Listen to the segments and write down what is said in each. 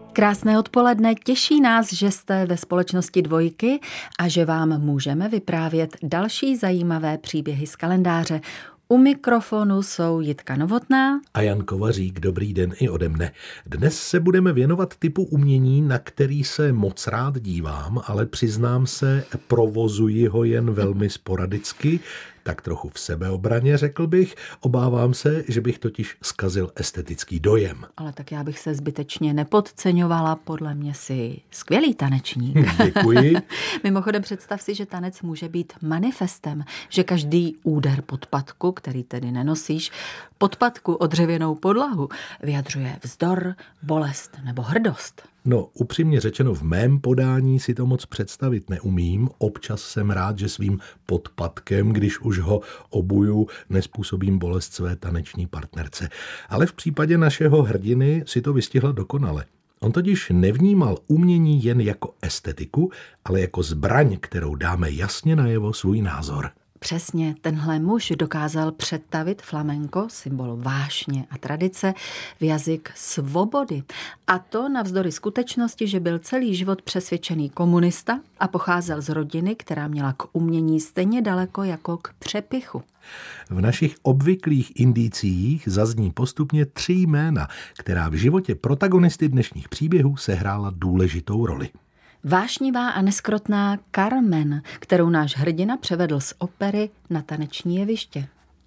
Krásné odpoledne, těší nás, že jste ve společnosti Dvojky a že vám můžeme vyprávět další zajímavé příběhy z kalendáře. U mikrofonu jsou Jitka Novotná a Jan Kovařík. Dobrý den i ode mne. Dnes se budeme věnovat typu umění, na který se moc rád dívám, ale přiznám se, provozuji ho jen velmi sporadicky, tak trochu v sebeobraně, řekl bych. Obávám se, že bych totiž zkazil estetický dojem. Ale tak já bych se zbytečně nepodceňovala, podle mě si skvělý tanečník. Děkuji. Mimochodem představ si, že tanec může být manifestem, že každý úder podpatku, který tedy nenosíš, podpatku o dřevěnou podlahu, vyjadřuje vzdor, bolest nebo hrdost. No, upřímně řečeno, v mém podání si to moc představit neumím. Občas jsem rád, že svým podpatkem, když už ho obuju, nespůsobím bolest své taneční partnerce. Ale v případě našeho hrdiny si to vystihla dokonale. On totiž nevnímal umění jen jako estetiku, ale jako zbraň, kterou dáme jasně najevo svůj názor. Přesně, tenhle muž dokázal přetavit flamenko, symbol vášně a tradice, v jazyk svobody. A to navzdory skutečnosti, že byl celý život přesvědčený komunista a pocházel z rodiny, která měla k umění stejně daleko jako k přepichu. V našich obvyklých indiciích zazní postupně 3 jména, která v životě protagonisty dnešních příběhů sehrála důležitou roli. Vášnivá a neskrotná Carmen, kterou náš hrdina převedl z opery na taneční jeviště.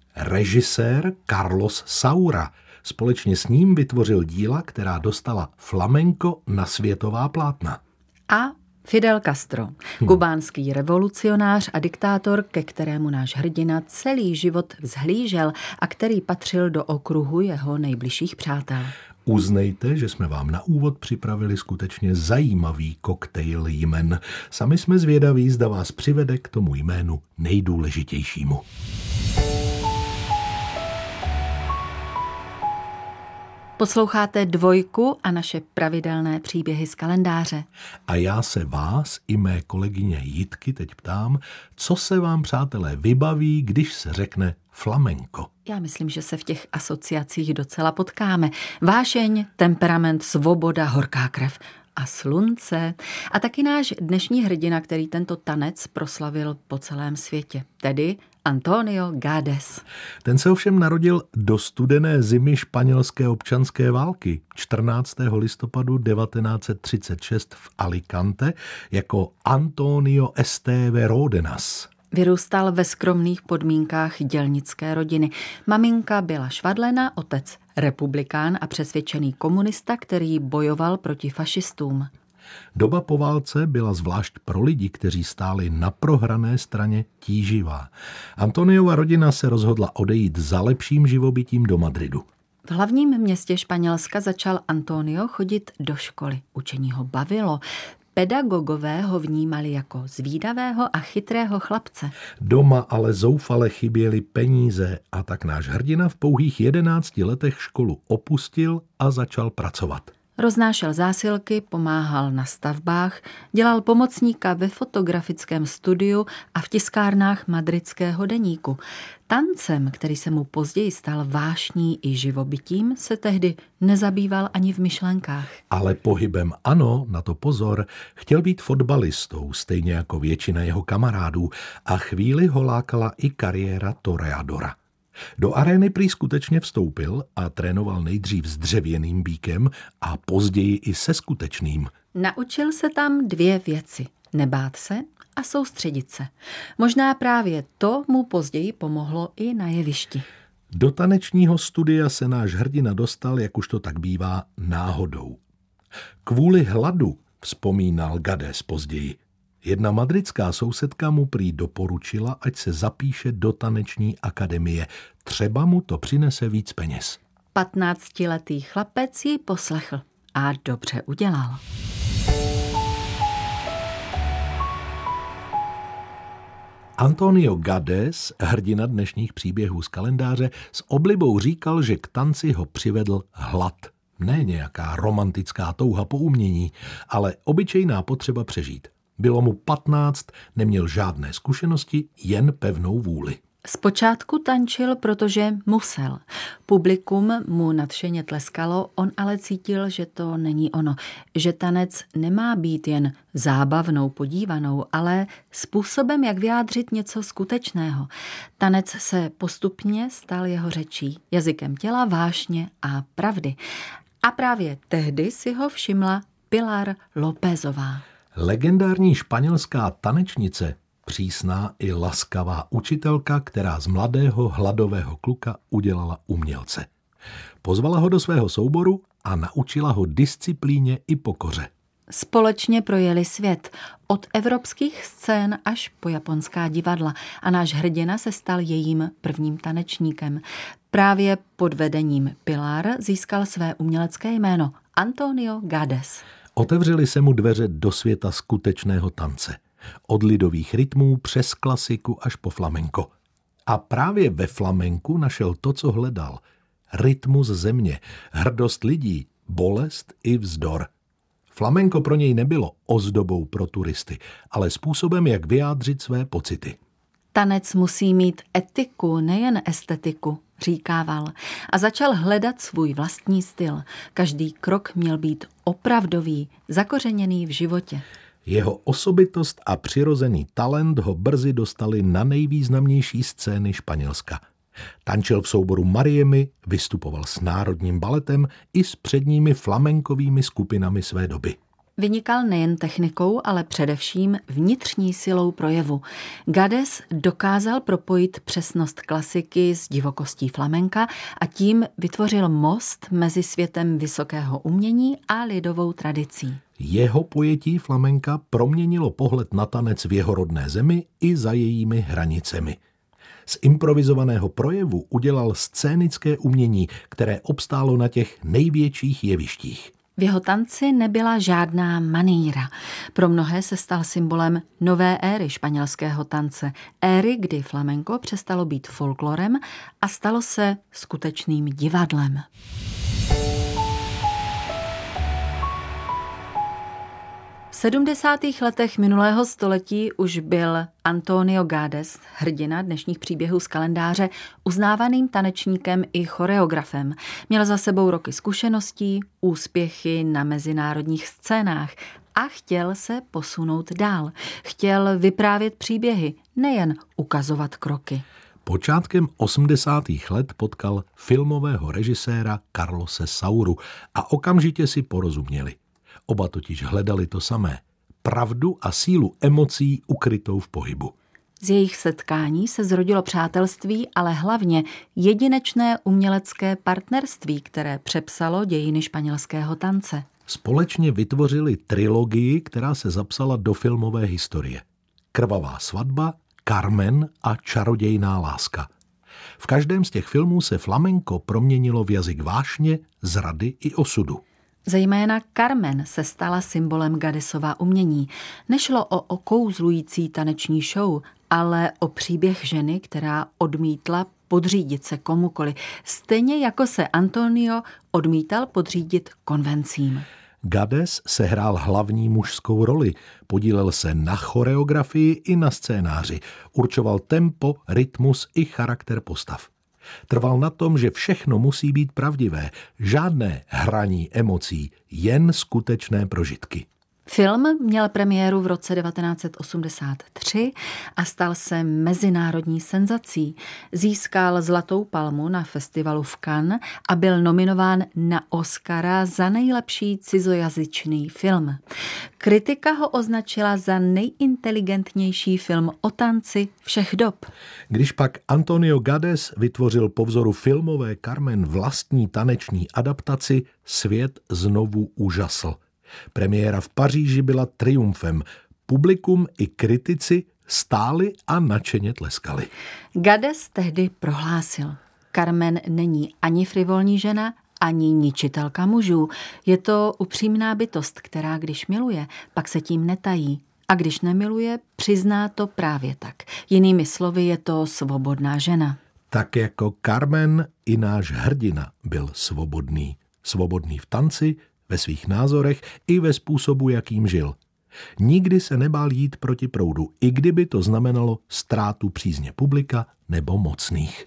Režisér Carlos Saura společně s ním vytvořil díla, která dostala flamenko na světová plátna. A Fidel Castro, kubánský revolucionář a diktátor, ke kterému náš hrdina celý život vzhlížel a který patřil do okruhu jeho nejbližších přátel. Uznejte, že jsme vám na úvod připravili skutečně zajímavý koktejl jmen. Sami jsme zvědaví, zda vás přivede k tomu jménu nejdůležitějšímu. Posloucháte Dvojku a naše pravidelné příběhy z kalendáře. A já se vás i mé kolegyně Jitky teď ptám, co se vám, přátelé, vybaví, když se řekne flamenko? Já myslím, že se v těch asociacích docela potkáme. Vášeň, temperament, svoboda, horká krev a slunce. A taky náš dnešní hrdina, který tento tanec proslavil po celém světě, tedy Antonio Gades. Ten se ovšem narodil do studené zimy španělské občanské války 14. listopadu 1936 v Alicante jako Antonio Esteve Ródenas. Vyrůstal ve skromných podmínkách dělnické rodiny. Maminka byla švadlena, otec republikán a přesvědčený komunista, který bojoval proti fašistům. Doba po válce byla zvlášť pro lidi, kteří stáli na prohrané straně, tíživá. Antoniova rodina se rozhodla odejít za lepším živobytím do Madridu. V hlavním městě Španělska začal Antonio chodit do školy. Učení ho bavilo. Pedagogové ho vnímali jako zvídavého a chytrého chlapce. Doma ale zoufale chyběly peníze a tak náš hrdina v pouhých 11 letech školu opustil a začal pracovat. Roznášel zásilky, pomáhal na stavbách, dělal pomocníka ve fotografickém studiu a v tiskárnách madridského deníku. Tancem, který se mu později stal vášní i živobytím, se tehdy nezabýval ani v myšlenkách. Ale pohybem ano, na to pozor, chtěl být fotbalistou, stejně jako většina jeho kamarádů, a chvíli ho lákala i kariéra toreadora. Do arény prý skutečně vstoupil a trénoval nejdřív s dřevěným býkem a později i se skutečným. Naučil se tam 2 věci. Nebát se a soustředit se. Možná právě to mu později pomohlo i na jevišti. Do tanečního studia se náš hrdina dostal, jak už to tak bývá, náhodou. Kvůli hladu, vzpomínal Gades později, jedna madridská sousedka mu prý doporučila, ať se zapíše do taneční akademie. Třeba mu to přinese víc peněz. 15letý chlapec ji poslechl a dobře udělal. Antonio Gades, hrdina dnešních příběhů z kalendáře, s oblibou říkal, že k tanci ho přivedl hlad. Ne nějaká romantická touha po umění, ale obyčejná potřeba přežít. Bylo mu 15, neměl žádné zkušenosti, jen pevnou vůli. Zpočátku tančil, protože musel. Publikum mu nadšeně tleskalo, on ale cítil, že to není ono, že tanec nemá být jen zábavnou podívanou, ale způsobem, jak vyjádřit něco skutečného. Tanec se postupně stal jeho řečí, jazykem těla, vášně a pravdy. A právě tehdy si ho všimla Pilar Lópezová. Legendární španělská tanečnice, přísná i laskavá učitelka, která z mladého hladového kluka udělala umělce. Pozvala ho do svého souboru a naučila ho disciplíně i pokoře. Společně projeli svět, od evropských scén až po japonská divadla a náš hrdina se stal jejím prvním tanečníkem. Právě pod vedením Pilar získal své umělecké jméno Antonio Gades. Otevřely se mu dveře do světa skutečného tance. Od lidových rytmů přes klasiku až po flamenko. A právě ve flamenku našel to, co hledal. Rytmus země, hrdost lidí, bolest i vzdor. Flamenko pro něj nebylo ozdobou pro turisty, ale způsobem, jak vyjádřit své pocity. Tanec musí mít etiku, nejen estetiku, říkával. A začal hledat svůj vlastní styl. Každý krok měl být opravdový, zakořeněný v životě. Jeho osobitost a přirozený talent ho brzy dostali na nejvýznamnější scény Španělska. Tančil v souboru Mariemy, vystupoval s Národním baletem i s předními flamenkovými skupinami své doby. Vynikal nejen technikou, ale především vnitřní silou projevu. Gades dokázal propojit přesnost klasiky s divokostí flamenka a tím vytvořil most mezi světem vysokého umění a lidovou tradicí. Jeho pojetí flamenka proměnilo pohled na tanec v jeho rodné zemi i za jejími hranicemi. Z improvizovaného projevu udělal scénické umění, které obstálo na těch největších jevištích. V jeho tanci nebyla žádná maníra. Pro mnohé se stal symbolem nové éry španělského tance. Éry, kdy flamenko přestalo být folklorem a stalo se skutečným divadlem. V 70. letech minulého století už byl Antonio Gades, hrdina dnešních příběhů z kalendáře, uznávaným tanečníkem i choreografem. Měl za sebou roky zkušeností, úspěchy na mezinárodních scénách a chtěl se posunout dál. Chtěl vyprávět příběhy, nejen ukazovat kroky. Počátkem 80. let potkal filmového režiséra Carlose Sauru a okamžitě si porozuměli. Oba totiž hledali to samé. Pravdu a sílu emocí ukrytou v pohybu. Z jejich setkání se zrodilo přátelství, ale hlavně jedinečné umělecké partnerství, které přepsalo dějiny španělského tance. Společně vytvořili trilogii, která se zapsala do filmové historie. Krvavá svatba, Carmen a čarodějná láska. V každém z těch filmů se flamenko proměnilo v jazyk vášně, zrady i osudu. Zejména Carmen se stala symbolem Gadesova umění. Nešlo o okouzlující taneční show, ale o příběh ženy, která odmítla podřídit se komukoli, stejně jako se Antonio odmítal podřídit konvencím. Gades sehrál hlavní mužskou roli, podílel se na choreografii i na scénáři, určoval tempo, rytmus i charakter postav. Trval na tom, že všechno musí být pravdivé, žádné hraní emocí, jen skutečné prožitky. Film měl premiéru v roce 1983 a stal se mezinárodní senzací. Získal Zlatou palmu na festivalu v Cannes a byl nominován na Oscara za nejlepší cizojazyčný film. Kritika ho označila za nejinteligentnější film o tanci všech dob. Když pak Antonio Gades vytvořil po vzoru filmové Carmen vlastní taneční adaptaci, svět znovu úžasl. Premiéra v Paříži byla triumfem. Publikum i kritici stáli a nadšeně tleskali. Gades tehdy prohlásil: Carmen není ani frivolní žena, ani ničitelka mužů. Je to upřímná bytost, která když miluje, pak se tím netají. A když nemiluje, přizná to právě tak. Jinými slovy, je to svobodná žena. Tak jako Carmen i náš hrdina byl svobodný. Svobodný v tanci, ve svých názorech i ve způsobu, jakým žil. Nikdy se nebál jít proti proudu, i kdyby to znamenalo ztrátu přízně publika nebo mocných.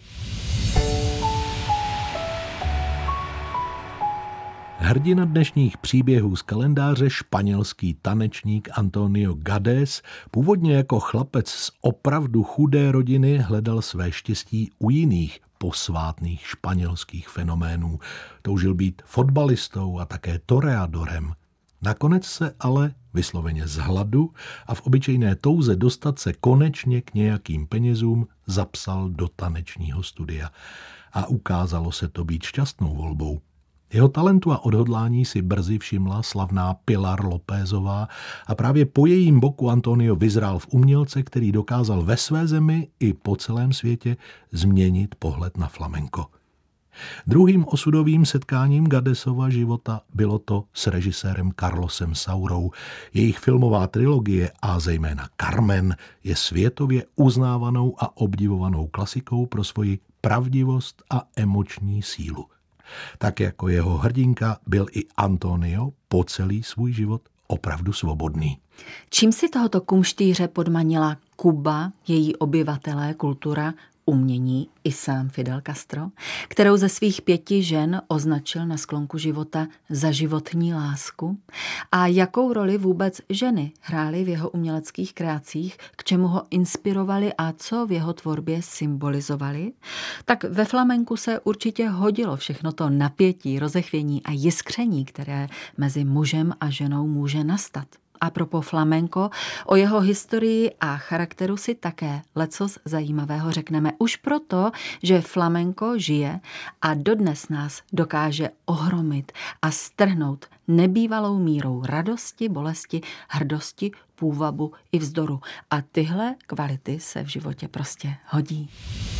Hrdina dnešních příběhů z kalendáře, španělský tanečník Antonio Gades, původně jako chlapec z opravdu chudé rodiny hledal své štěstí u jiných posvátných španělských fenoménů. Toužil být fotbalistou a také toreadorem. Nakonec se ale vysloveně z hladu a v obyčejné touze dostat se konečně k nějakým penězům zapsal do tanečního studia. A ukázalo se to být šťastnou volbou. Jeho talentu a odhodlání si brzy všimla slavná Pilar Lópezová a právě po jejím boku Antonio vyzrál v umělce, který dokázal ve své zemi i po celém světě změnit pohled na flamenko. Druhým osudovým setkáním Gadesova života bylo to s režisérem Carlosem Saurou. Jejich filmová trilogie a zejména Carmen je světově uznávanou a obdivovanou klasikou pro svoji pravdivost a emoční sílu. Tak jako jeho hrdinka byl i Antonio po celý svůj život opravdu svobodný. Čím si tohoto kumštýře podmanila Kuba, její obyvatelé, kultura, umění i sám Fidel Castro, kterou ze svých 5 žen označil na sklonku života za životní lásku? A jakou roli vůbec ženy hrály v jeho uměleckých kreacích, k čemu ho inspirovali a co v jeho tvorbě symbolizovali? Tak ve flamenku se určitě hodilo všechno to napětí, rozechvění a jiskření, které mezi mužem a ženou může nastat. A propos flamenko, o jeho historii a charakteru si také lecos zajímavého řekneme už proto, že flamenko žije a dodnes nás dokáže ohromit a strhnout nebývalou mírou radosti, bolesti, hrdosti, půvabu i vzdoru. A tyhle kvality se v životě prostě hodí.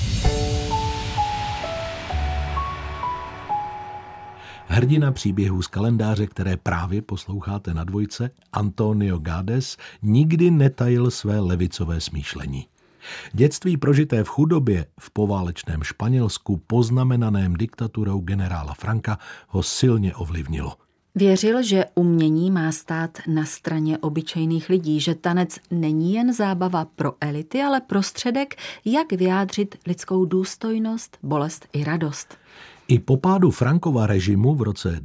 Hrdina příběhů z kalendáře, které právě posloucháte na Dvojce, Antonio Gades, nikdy netajil své levicové smýšlení. Dětství prožité v chudobě v poválečném Španělsku, poznamenaném diktaturou generála Franca, ho silně ovlivnilo. Věřil, že umění má stát na straně obyčejných lidí, že tanec není jen zábava pro elity, ale prostředek, jak vyjádřit lidskou důstojnost, bolest i radost. I po pádu Francova režimu v roce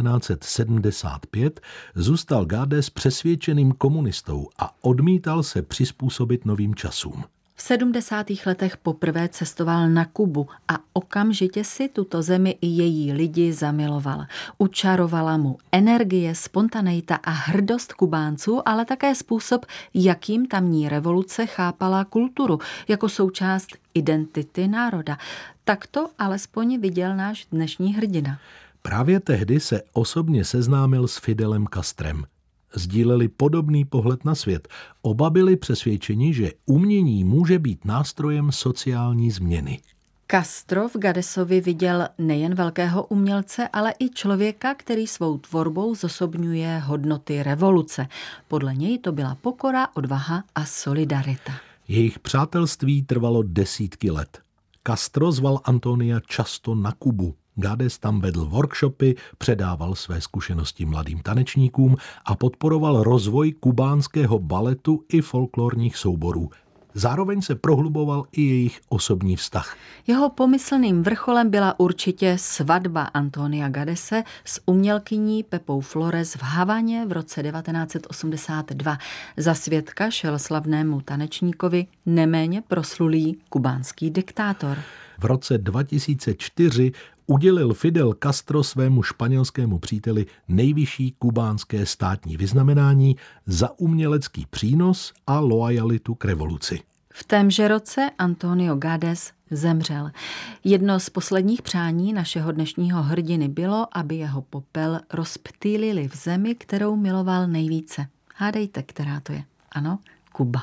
1975 zůstal Gades přesvědčeným komunistou a odmítal se přizpůsobit novým časům. V 70. letech poprvé cestoval na Kubu a okamžitě si tuto zemi i její lidi zamiloval. Učarovala mu energie, spontaneita a hrdost Kubánců, ale také způsob, jakým tamní revoluce chápala kulturu jako součást identity národa. Tak to alespoň viděl náš dnešní hrdina. Právě tehdy se osobně seznámil s Fidelem Castrem. Sdíleli podobný pohled na svět. Oba byli přesvědčeni, že umění může být nástrojem sociální změny. Castro v Gadesovi viděl nejen velkého umělce, ale i člověka, který svou tvorbou zosobňuje hodnoty revoluce. Podle něj to byla pokora, odvaha a solidarita. Jejich přátelství trvalo desítky let. Castro zval Antonia často na Kubu. Gades tam vedl workshopy, předával své zkušenosti mladým tanečníkům a podporoval rozvoj kubánského baletu i folklorních souborů. Zároveň se prohluboval i jejich osobní vztah. Jeho pomyslným vrcholem byla určitě svatba Antonia Gadese s umělkyní Pepou Flores v Havaně v roce 1982. Za svědka šel slavnému tanečníkovi neméně proslulý kubánský diktátor. V roce 2004 udělil Fidel Castro svému španělskému příteli nejvyšší kubánské státní vyznamenání za umělecký přínos a loajalitu k revoluci. V témže roce Antonio Gades zemřel. Jedno z posledních přání našeho dnešního hrdiny bylo, aby jeho popel rozptýlili v zemi, kterou miloval nejvíce. Hádejte, která to je? Ano, Kuba.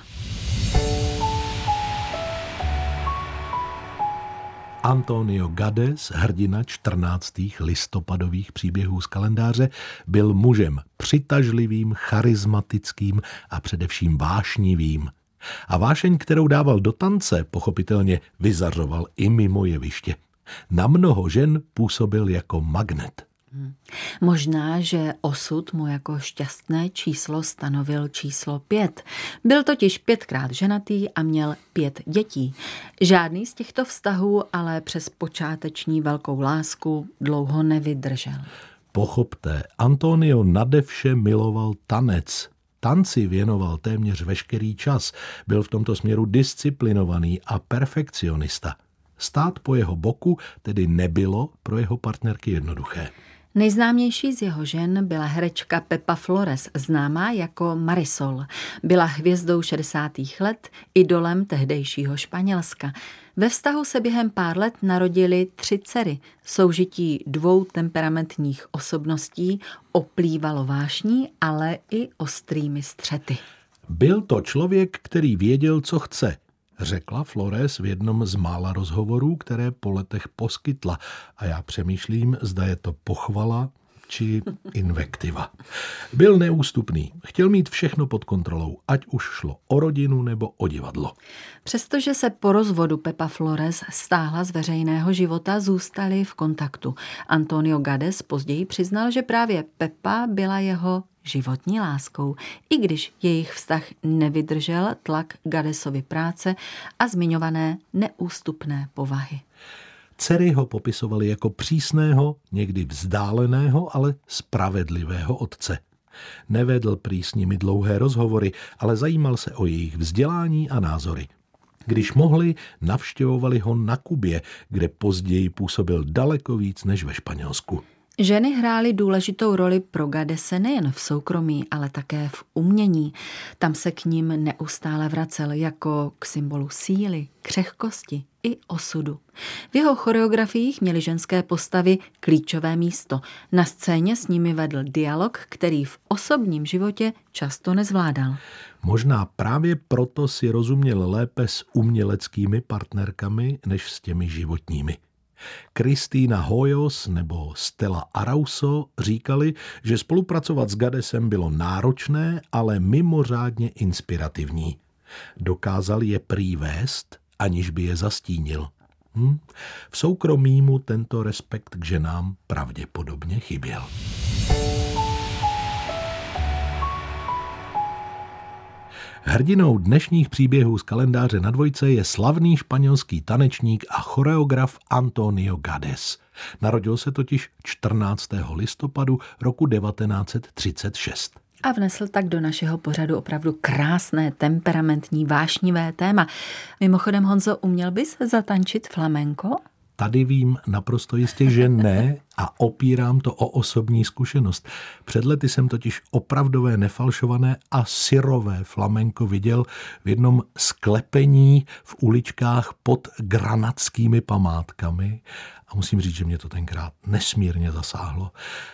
Antonio Gades, hrdina 14. listopadových příběhů z kalendáře, byl mužem přitažlivým, charismatickým a především vášnivým. A vášeň, kterou dával do tance, pochopitelně vyzařoval i mimo jeviště. Na mnoho žen působil jako magnet. Možná, že osud mu jako šťastné číslo stanovil číslo 5. Byl totiž 5krát ženatý a měl 5 dětí. Žádný z těchto vztahů ale přes počáteční velkou lásku dlouho nevydržel. Pochopte, Antonio nade vše miloval tanec. Tanci věnoval téměř veškerý čas. Byl v tomto směru disciplinovaný a perfekcionista. Stát po jeho boku tedy nebylo pro jeho partnerky jednoduché. Nejznámější z jeho žen byla herečka Pepa Flores, známá jako Marisol. Byla hvězdou 60. let, idolem tehdejšího Španělska. Ve vztahu se během pár let narodily 3 dcery. Soužití 2 temperamentních osobností oplývalo vášní, ale i ostrými střety. Byl to člověk, který věděl, co chce, řekla Flores v jednom z mála rozhovorů, které po letech poskytla. A já přemýšlím, zda je to pochvala či invektiva. Byl neústupný, chtěl mít všechno pod kontrolou, ať už šlo o rodinu nebo o divadlo. Přestože se po rozvodu Pepa Flores stáhla z veřejného života, zůstali v kontaktu. Antonio Gades později přiznal, že právě Pepa byla jeho životní láskou, i když jejich vztah nevydržel tlak Gadesovy práce a zmiňované neústupné povahy. Dcery ho popisovali jako přísného, někdy vzdáleného, ale spravedlivého otce. Nevedl prý s nimi dlouhé rozhovory, ale zajímal se o jejich vzdělání a názory. Když mohli, navštěvovali ho na Kubě, kde později působil daleko víc než ve Španělsku. Ženy hrály důležitou roli pro Gadese nejen v soukromí, ale také v umění. Tam se k ním neustále vracel jako k symbolu síly, křehkosti i osudu. V jeho choreografiích měly ženské postavy klíčové místo. Na scéně s nimi vedl dialog, který v osobním životě často nezvládal. Možná právě proto si rozuměl lépe s uměleckými partnerkami než s těmi životními. Cristina Hoyos nebo Stella Arauso říkali, že spolupracovat s Gadesem bylo náročné, ale mimořádně inspirativní. Dokázal je prý vést, aniž by je zastínil. V soukromí mu tento respekt k ženám pravděpodobně chyběl. Hrdinou dnešních příběhů z kalendáře na dvojce je slavný španělský tanečník a choreograf Antonio Gades. Narodil se totiž 14. listopadu roku 1936. A vnesl tak do našeho pořadu opravdu krásné, temperamentní, vášnivé téma. Mimochodem, Honzo, uměl bys zatančit flamenko? Tady vím naprosto jistě, že ne, a opírám to o osobní zkušenost. Před lety jsem totiž opravdové, nefalšované a syrové flamenko viděl v jednom sklepení v uličkách pod granadskými památkami a musím říct, že mě to tenkrát nesmírně zasáhlo.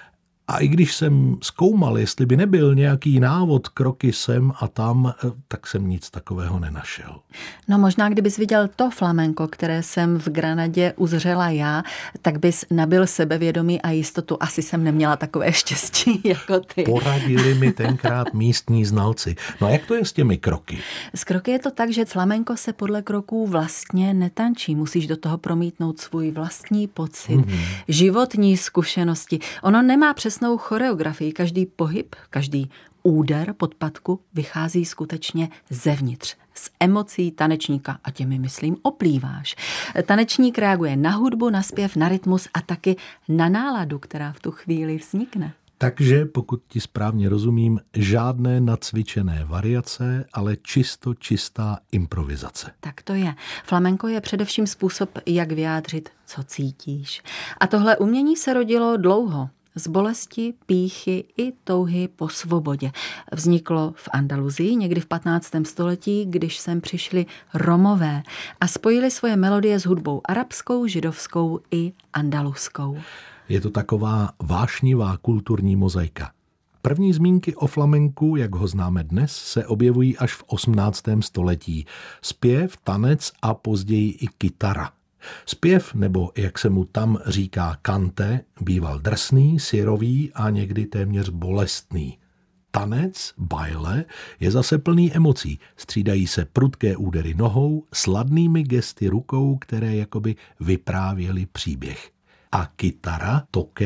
A i když jsem zkoumal, jestli by nebyl nějaký návod, kroky sem a tam, tak jsem nic takového nenašel. No možná, kdybys viděl to flamenko, které jsem v Granadě uzřela já, tak bys nabyl sebevědomí a jistotu. Asi jsem neměla takové štěstí jako ty. Poradili mi tenkrát místní znalci. No a jak to je s těmi kroky? S kroky je to tak, že flamenko se podle kroků vlastně netančí. Musíš do toho promítnout svůj vlastní pocit, životní zkušenosti. Ono nemá přesnou choreografii. Každý pohyb, každý úder podpatku vychází skutečně zevnitř, z emocí tanečníka a těmi, myslím, oplýváš. Tanečník reaguje na hudbu, na zpěv, na rytmus a taky na náladu, která v tu chvíli vznikne. Takže, pokud ti správně rozumím, žádné nacvičené variace, ale čistá improvizace. Tak to je. Flamenko je především způsob, jak vyjádřit, co cítíš. A tohle umění se rodilo dlouho. Z bolesti, pýchy i touhy po svobodě. Vzniklo v Andaluzii někdy v 15. století, když sem přišli Romové a spojili svoje melodie s hudbou arabskou, židovskou i andaluskou. Je to taková vášnivá kulturní mozaika. První zmínky o flamenku, jak ho známe dnes, se objevují až v 18. století. Zpěv, tanec a později i kytara. Zpěv, nebo jak se mu tam říká cante, býval drsný, syrový a někdy téměř bolestný. Tanec, baile, je zase plný emocí. Střídají se prudké údery nohou s ladnými gesty rukou, které jakoby vyprávěly příběh. A kytara, toke,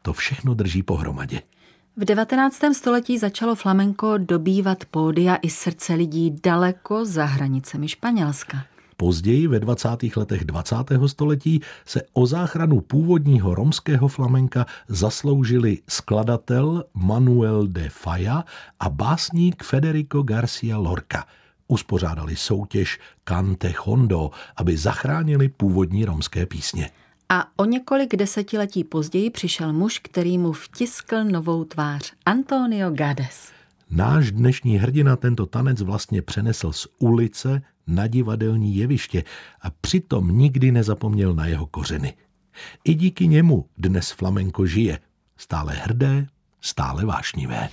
to všechno drží pohromadě. V 19. století začalo flamenko dobývat pódia i srdce lidí daleko za hranicemi Španělska. Později ve 20. letech 20. století se o záchranu původního romského flamenka zasloužili skladatel Manuel de Falla a básník Federico García Lorca. Uspořádali soutěž Cante Hondo, aby zachránili původní romské písně. A o několik desetiletí později přišel muž, který mu vtiskl novou tvář. Antonio Gades. Náš dnešní hrdina tento tanec vlastně přenesl z ulice na divadelní jeviště a přitom nikdy nezapomněl na jeho kořeny. I díky němu dnes flamenko žije. Stále hrdé, stále vášnivé.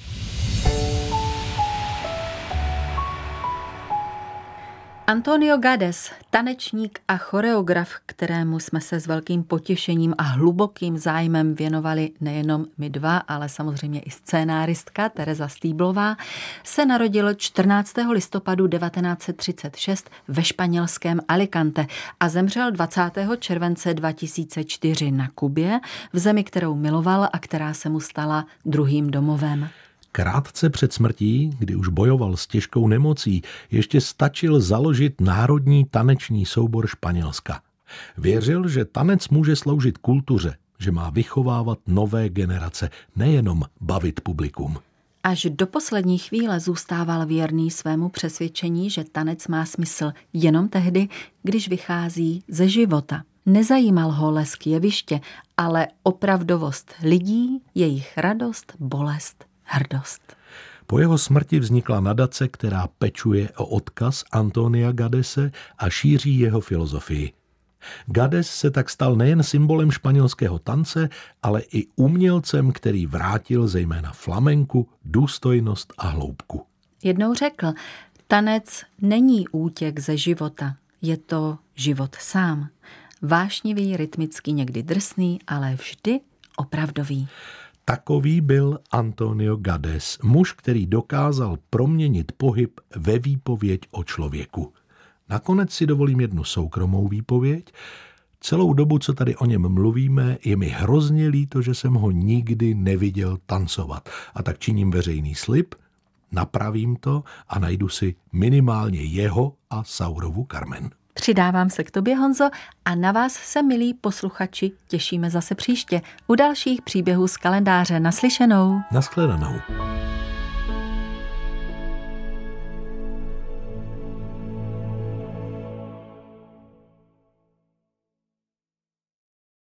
Antonio Gades, tanečník a choreograf, kterému jsme se s velkým potěšením a hlubokým zájmem věnovali nejenom my dva, ale samozřejmě i scénáristka Tereza Stýblová, se narodil 14. listopadu 1936 ve španělském Alicante a zemřel 20. července 2004 na Kubě, v zemi, kterou miloval a která se mu stala druhým domovem. Krátce před smrtí, kdy už bojoval s těžkou nemocí, ještě stačil založit národní taneční soubor Španělska. Věřil, že tanec může sloužit kultuře, že má vychovávat nové generace, nejenom bavit publikum. Až do poslední chvíle zůstával věrný svému přesvědčení, že tanec má smysl jenom tehdy, když vychází ze života. Nezajímal ho lesk jeviště, ale opravdovost lidí, jejich radost, bolest, hrdost. Po jeho smrti vznikla nadace, která pečuje o odkaz Antonia Gadese a šíří jeho filozofii. Gades se tak stal nejen symbolem španělského tance, ale i umělcem, který vrátil zejména flamenku důstojnost a hloubku. Jednou řekl, tanec není útěk ze života, je to život sám. Vášnivý, rytmický, někdy drsný, ale vždy opravdový. Takový byl Antonio Gades, muž, který dokázal proměnit pohyb ve výpověď o člověku. Nakonec si dovolím jednu soukromou výpověď. Celou dobu, co tady o něm mluvíme, je mi hrozně líto, že jsem ho nikdy neviděl tancovat. A tak činím veřejný slib, napravím to a najdu si minimálně jeho a Saurovu Carmen. Přidávám se k tobě, Honzo, a na vás se, milí posluchači, těšíme zase příště u dalších příběhů z kalendáře. Naslyšenou. Nashledanou.